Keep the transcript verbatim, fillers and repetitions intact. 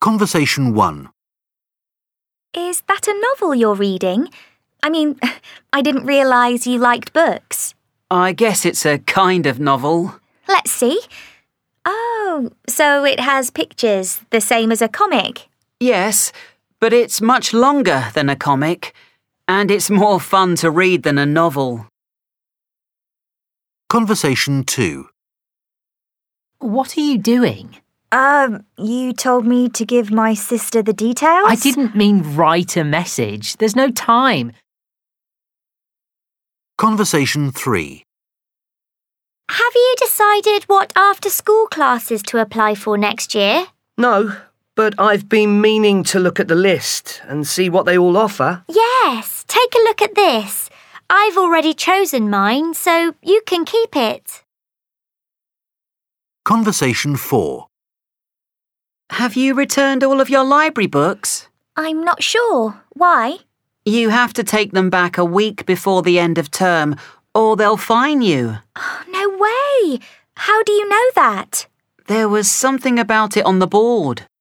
Conversation one. Is that a novel you're reading? I mean, I didn't realise you liked books. I guess it's a kind of novel. Let's see. Oh, so it has pictures, the same as a comic? Yes, but it's much longer than a comic, and it's more fun to read than a novel. Conversation two. What are you doing? Um, you told me to give my sister the details? I didn't mean write a message. There's no time. Conversation three. Have you decided what after-school classes to apply for next year? No, but I've been meaning to look at the list and see what they all offer. Yes, take a look at this. I've already chosen mine, so you can keep it. Conversation four. Have you returned all of your library books? I'm not sure. Why? You have to take them back a week before the end of term, or they'll fine you. Oh, no way! How do you know that? There was something about it on the board.